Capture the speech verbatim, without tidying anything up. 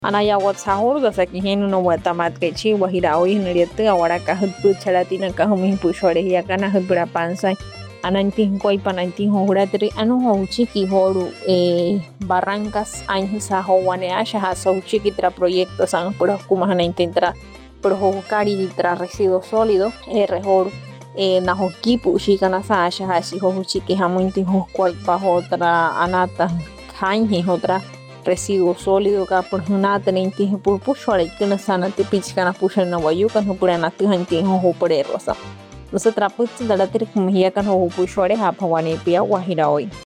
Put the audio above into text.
Anayahuatl sa kijeno no watamat kechi wahira hoy nriete ahora kahutpu charatina kahumi pushore ya kana hupura panza anantin koi panantin hohuratri anu hochiki horu eh Barrancas anhisa howane asha hasa hochiki tra proyecto san pura kumahana intentra pero hokari tra residuos sólidos r horu eh na hokipu shikana sa asha hashi hochiki hamunti hokwal pahotra anata hanyi otra residuo sólido ka por hunata nenti por pushore kana sana te pichkana pushana wayuka no pura natu hanti ho por rosa. Nosotros pues dalatir kumhiya kan ho pushore ha bhawane pia wahira hoy.